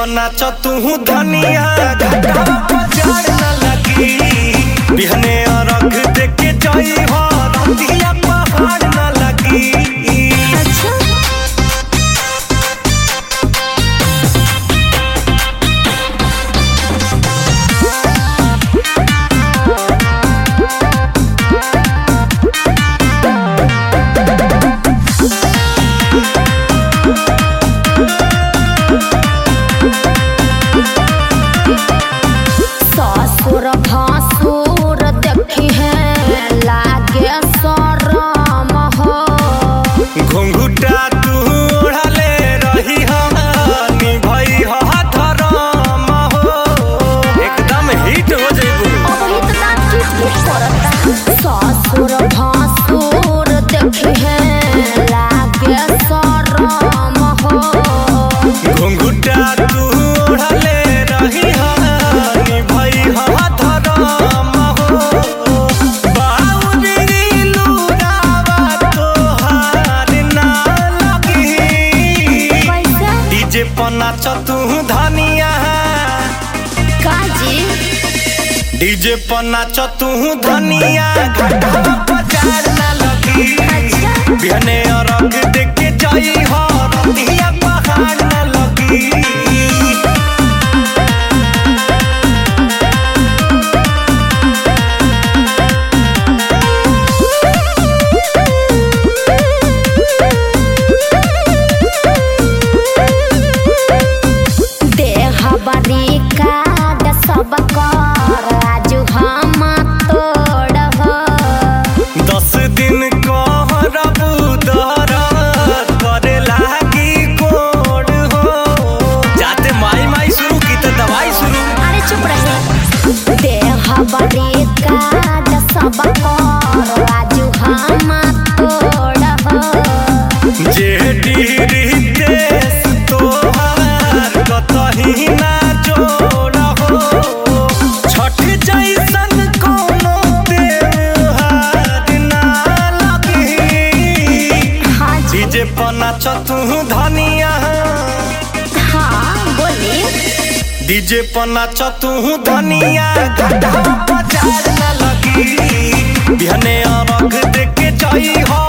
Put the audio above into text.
नाच तू धनिया घाटा बाजार न लगी बिहने रख दे के जाई हो रतिया पहाड़ न लगी। भासुर देखी है लागे शरम हो घुंघुटा तू ओढ़ले रही निभई धरम हो एकदम हिट हो जइबू। ससुर भासुर देखी है लागे शरम हो घुंघुटा तू ओढ़ले रही निभई धरम हो बाउरी लुरावा तोहार ना लगी डीजे पर नाच तू धनिया काजी डीजे पर नाच तू धनिया घाटा बाजार न लगी बिहने रंग देख के जाई हो रतिया पहाड़ न लगी। सब कर आज हम तोड़ हो 10 दिन कहरबू दरद करे लागी कोड हो जाते माई माई शुरू की तो दवाई शुरू। अरे चुप रहे देह बड़ी काज सब कर आज हम तोड़ हो जेडी रितेश तोहार कतही ना जोड़ हो छठ जैसन कोनो त्योहार ना लगी डीजे पर नाच तू धनिया हाँ बोली डीजे पर नाच तू धनिया घाटा बाजार न लगी बिहने रख दे के जाई हो